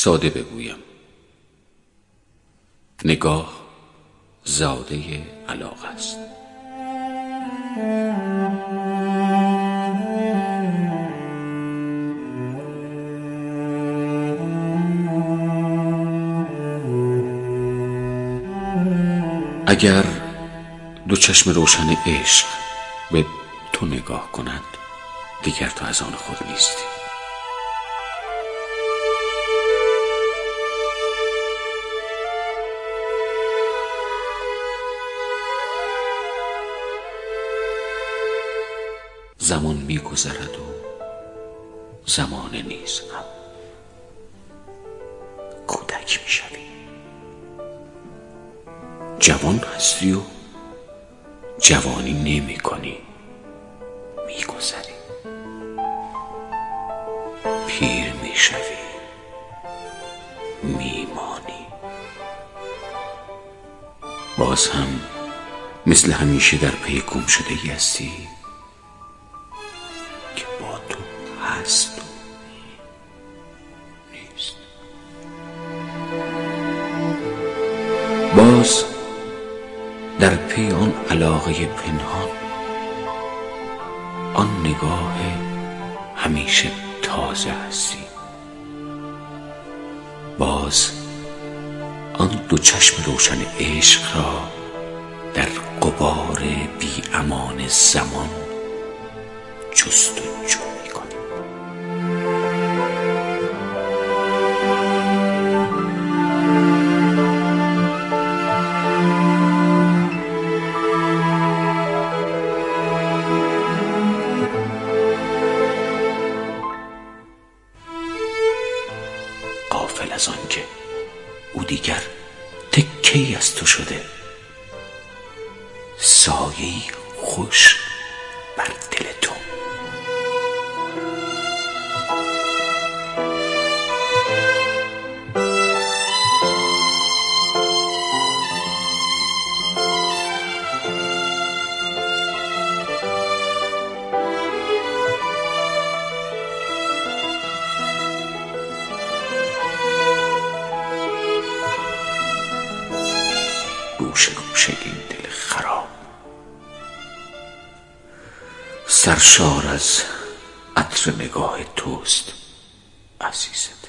ساده بگویم، نگاه زاده علاقه است. اگر دو چشم روشن عشق به تو نگاه کنند، دیگر تو از آن خود نیستی. زمان می‌گذرد و زمان نیز هم. کودک می‌شوی، جوان هستی و جوانی نمی‌کنی، می‌گذری. پیر می‌شوی، می‌مانی. باز هم مثل همیشه در پی گم شدگی هستی که با تو هست و نیست. باز در پی آن علاقه پنهان، آن نگاه همیشه تازه هستی. باز آن دو چشم روشن عشق را در غبار بی امان زمان جستجو می‌کنی. غافل از آن که او دیگر تکه‌ای از تو شده، سایه‌ای خوش بر دل تو. گوشه گوشه این دل خراب سرشار از عطر نگاه توست عزیزم.